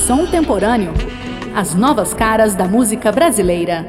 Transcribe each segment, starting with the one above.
Som Temporâneo. As novas caras da música brasileira.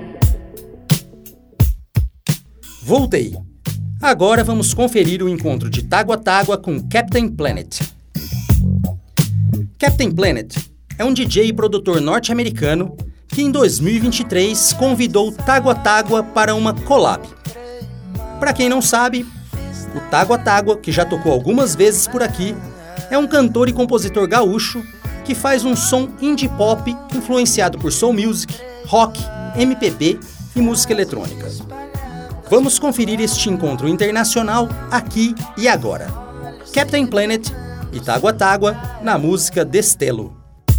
Voltei. Agora vamos conferir o encontro de Tágua Tágua com Captain Planet. Captain Planet é um DJ e produtor norte-americano que em 2023 convidou Tágua Tágua para uma collab. Para quem não sabe, o Tágua Tágua, que já tocou algumas vezes por aqui, é um cantor e compositor gaúcho que faz um som indie pop influenciado por soul music, rock, MPB e música eletrônica. Vamos conferir este encontro internacional aqui e agora. Captain Planet e Tágua Tágua na música Destelo.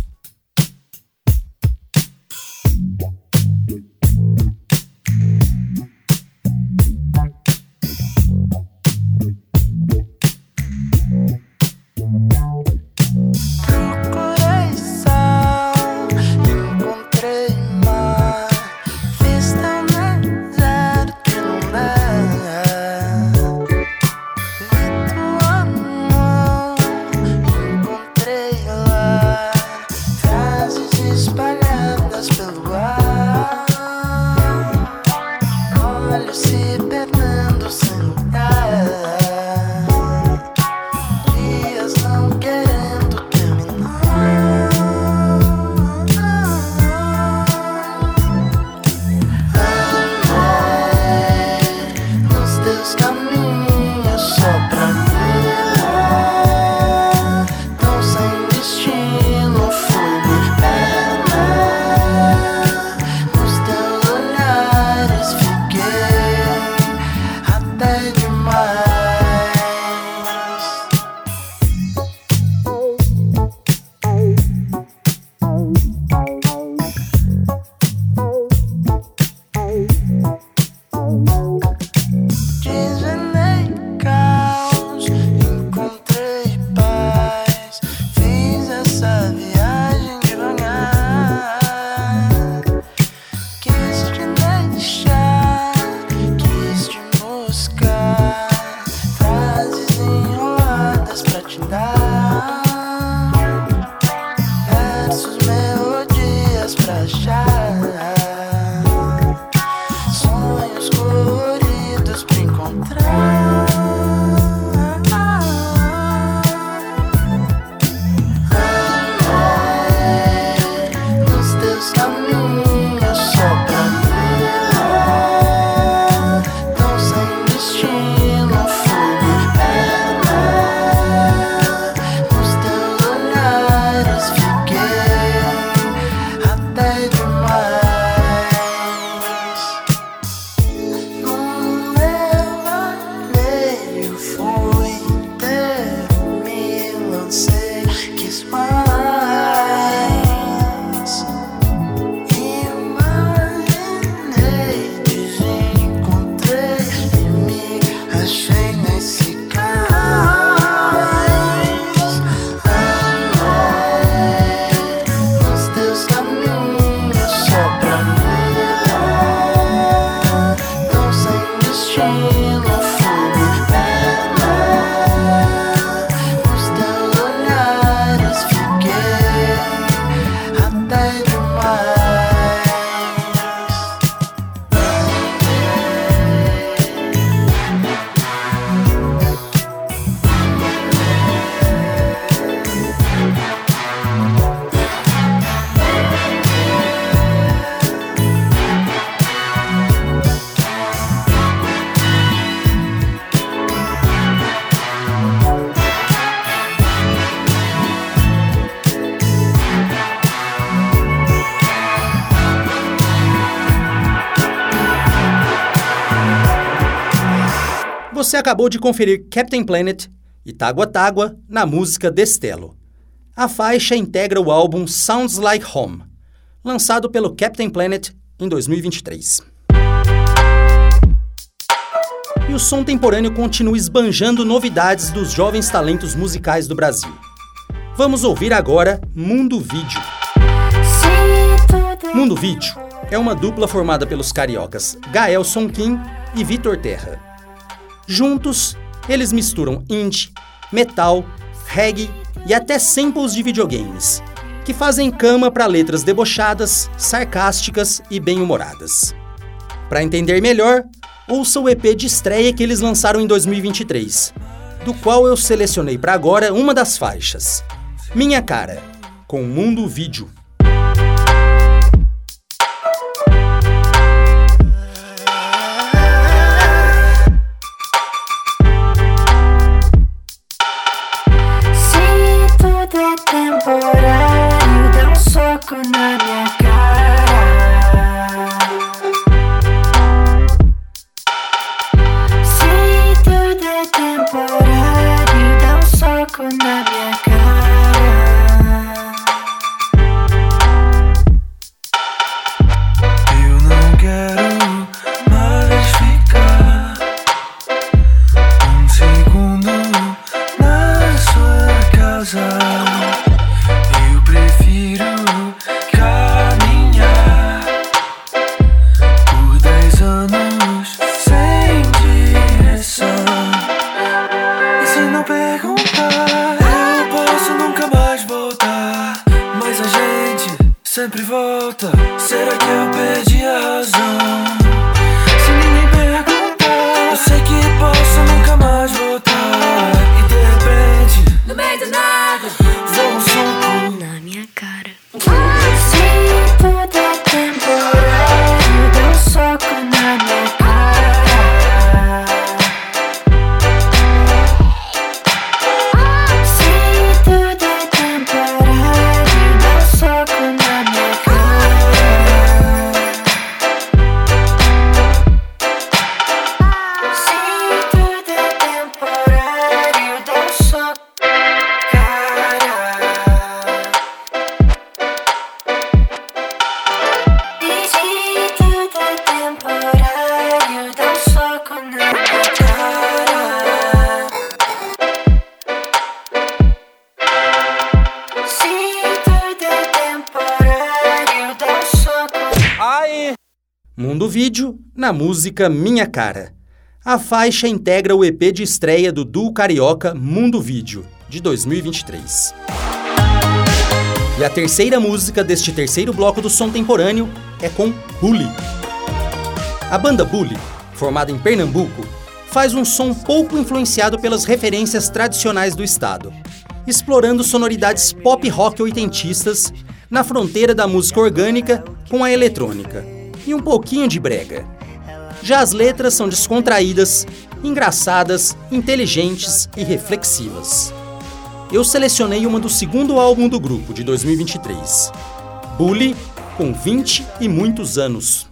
Você acabou de conferir Captain Planet e Tágua Tágua na música Destelo. A faixa integra o álbum Sounds Like Home, lançado pelo Captain Planet em 2023. E o Som Temporâneo continua esbanjando novidades dos jovens talentos musicais do Brasil. Vamos ouvir agora Mundo Vídeo. Mundo Vídeo é uma dupla formada pelos cariocas Gaelson Kim e Vitor Terra. Juntos, eles misturam indie, metal, reggae e até samples de videogames, que fazem cama para letras debochadas, sarcásticas e bem-humoradas. Para entender melhor, ouça o EP de estreia que eles lançaram em 2023, do qual eu selecionei para agora uma das faixas, Minha Cara, com Mundo Vídeo. Se tudo é temporário, dá um soco na minha cara. Se tudo é temporário, dá um soco na minha cara. Eu não quero mais ficar um segundo na sua casa. Eu prefiro caminhar por 10 anos sem direção. E se não perguntar, eu posso nunca mais voltar. Mas a gente sempre volta. Será que eu perdi a razão? Se ninguém perguntar, eu sei que posso nunca mais voltar. E de repente, no meio do nada, vou um soco na minha cara. Se tudo é temporário, dá um soco na minha cara. Se tudo é temporário, dá um soco na minha cara. Se tudo é temporário, dá um soco na cara. E se tudo é temporário, dá um soco na minha cara. Se tudo é temporário, dá um soco. Mundo Vídeo, na música Minha Cara. A faixa integra o EP de estreia do duo carioca Mundo Vídeo, de 2023. E a terceira música deste terceiro bloco do som temporâneo é com Bully. A banda Bully, formada em Pernambuco, faz um som pouco influenciado pelas referências tradicionais do estado, explorando sonoridades pop rock oitentistas na fronteira da música orgânica com a eletrônica, e um pouquinho de brega. Já as letras são descontraídas, engraçadas, inteligentes e reflexivas. Eu selecionei uma do segundo álbum do grupo, de 2023, Bully, com 20 e muitos anos.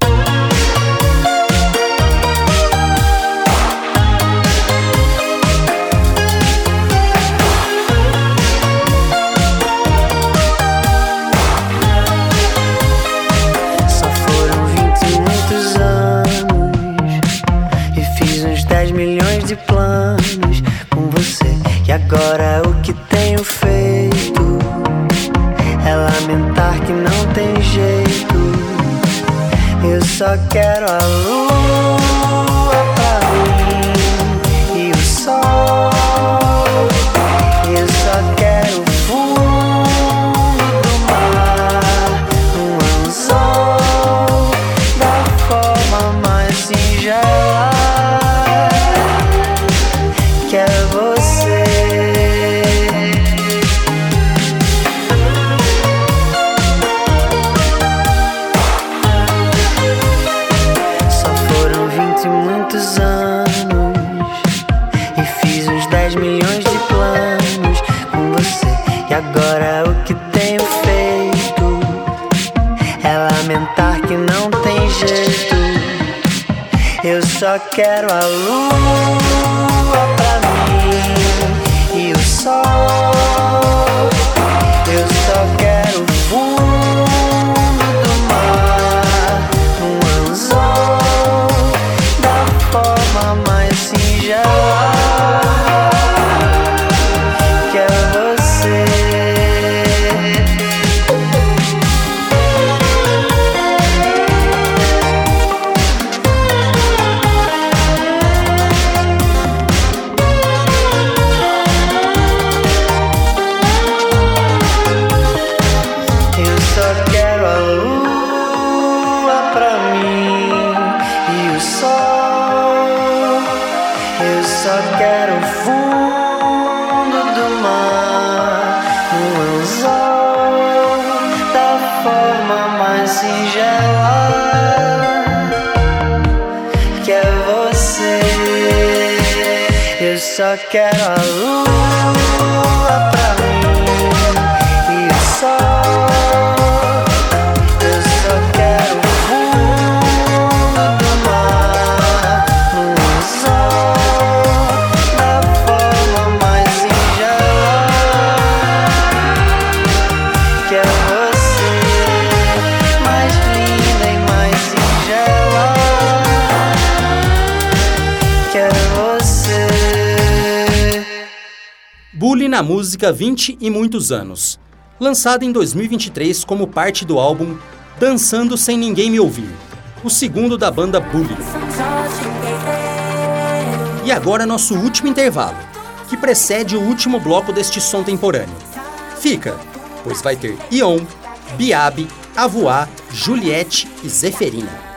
Só foram 20 e muitos anos e fiz uns 10 milhões de planos com você. E agora o que tenho feito é lamentar que não tem jeito. Eu só quero a lua pra mim e o sol. Eu só quero o fundo do mar, um anzol da forma mais singela, que é você. Só foram 20 e muitos anos e fiz uns 10 milhões de planos com você. E agora o que tenho feito é lamentar que não tem jeito. Eu só quero a lua pra mim e o sol. Eu só quero o fundo do mar, um anzol da forma mais singela, que é você. singela, que é você. Eu só quero a lua pra mim e o sol. Eu só quero o fundo do mar, no sol, da forma mais singela, que é você, mais linda e mais singela, que é você. Bully na música 20 e muitos anos, lançado em 2023 como parte do álbum Dançando Sem Ninguém Me Ouvir, o segundo da banda Bully. E agora nosso último intervalo, que precede o último bloco deste som temporâneo. Fica, pois vai ter Ion, Biabe, Avoá, Juliette e Zeferina.